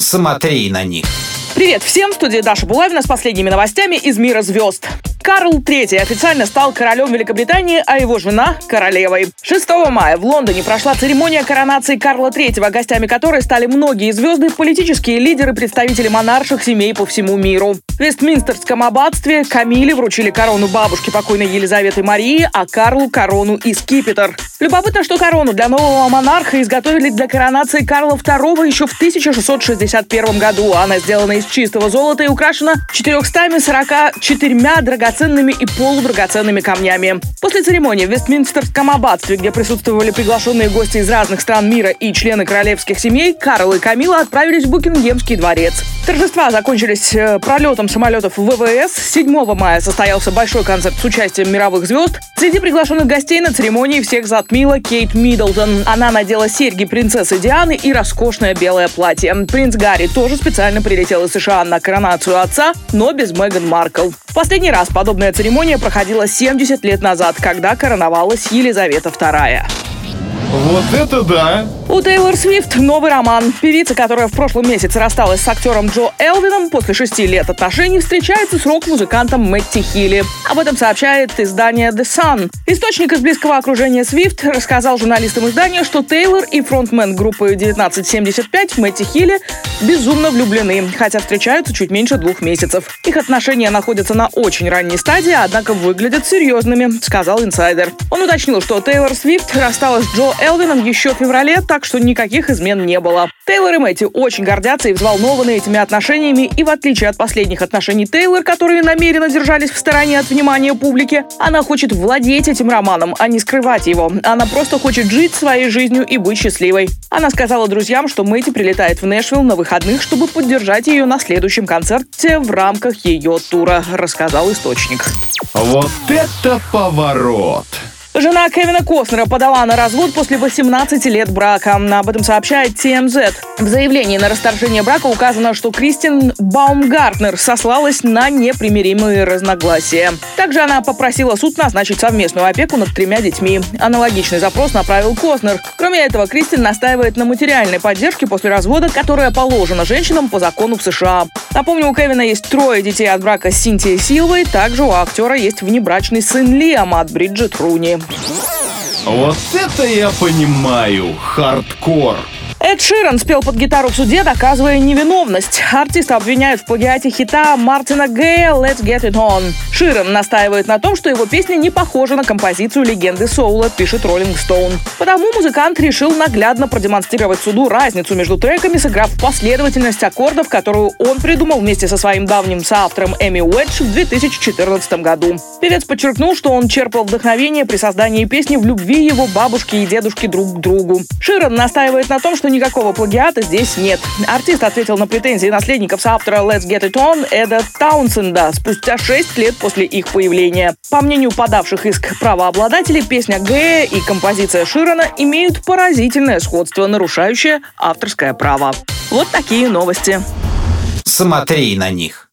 Смотри на них. Привет всем, в студии Даша Булавина с последними новостями из мира звезд. Карл III официально стал королем Великобритании, а его жена – королевой. 6 мая в Лондоне прошла церемония коронации Карла III, гостями которой стали многие звезды, политические лидеры, представители монарших семей по всему миру. В Вестминстерском аббатстве Камиле вручили корону бабушки покойной Елизаветы Марии, а Карлу – корону и скипетр. Любопытно, что корону для нового монарха изготовили для коронации Карла II еще в 1661 году. Она сделана из чистого золота и украшена 444 драгоценными и полудрагоценными камнями. После церемонии в Вестминстерском аббатстве, где присутствовали приглашенные гости из разных стран мира и члены королевских семей, Карл и Камила отправились в Букингемский дворец. Торжества закончились пролетом самолетов ВВС. 7 мая состоялся большой концерт с участием мировых звезд. Среди приглашенных гостей на церемонии всех затмила Кейт Миддлтон. Она надела серьги принцессы Дианы и роскошное белое платье. Принц Гарри тоже специально прилетел из США на коронацию отца, но без Меган Маркл. В последний раз подобная церемония проходила 70 лет назад, когда короновалась Елизавета II. Вот это да! У Тейлор Свифт новый роман. Певица, которая в прошлом месяце рассталась с актером Джо Элвином, после 6 лет отношений встречается с рок-музыкантом Мэтти Хилли. Об этом сообщает издание The Sun. Источник из близкого окружения Свифт рассказал журналистам издания, что Тейлор и фронтмен группы 1975 Мэтти Хилли безумно влюблены, хотя встречаются чуть меньше 2 месяцев. Их отношения находятся на очень ранней стадии, однако выглядят серьезными, сказал инсайдер. Он уточнил, что Тейлор Свифт рассталась с Джо Элвином еще в феврале, так что никаких измен не было. Тейлор и Мэтти очень гордятся и взволнованы этими отношениями, и в отличие от последних отношений Тейлор, которые намеренно держались в стороне от внимания публики, она хочет владеть этим романом, а не скрывать его. Она просто хочет жить своей жизнью и быть счастливой. Она сказала друзьям, что Мэтти прилетает в Нэшвилл на выходных, чтобы поддержать ее на следующем концерте в рамках ее тура, рассказал источник. Вот это поворот! Жена Кевина Костнера подала на развод после 18 лет брака. Об этом сообщает TMZ. В заявлении на расторжение брака указано, что Кристин Баумгартнер сослалась на непримиримые разногласия. Также она попросила суд назначить совместную опеку над 3 детьми. Аналогичный запрос направил Костнер. Кроме этого, Кристин настаивает на материальной поддержке после развода, которая положена женщинам по закону в США. Напомню, у Кевина есть 3 детей от брака с Синтией Силвой. Также у актера есть внебрачный сын Лиам от Бриджит Руни. Вот это я понимаю, хардкор. Эд Ширан спел под гитару в суде, доказывая невиновность. Артиста обвиняют в плагиате хита Мартина Гея «Let's Get It On». Ширан настаивает на том, что его песня не похожа на композицию легенды соула, пишет Rolling Stone. Потому музыкант решил наглядно продемонстрировать суду разницу между треками, сыграв последовательность аккордов, которую он придумал вместе со своим давним соавтором Эми Уэдж в 2014 году. Певец подчеркнул, что он черпал вдохновение при создании песни в любви его бабушки и дедушки друг к другу. Ширан настаивает на том, что никакого плагиата здесь нет. Артист ответил на претензии наследников соавтора «Let's Get It On» Эда Таунсенда спустя 6 лет после их появления. По мнению подавших иск правообладателей, песня Гэя и композиция Ширана имеют поразительное сходство, нарушающее авторское право. Вот такие новости. Смотри на них.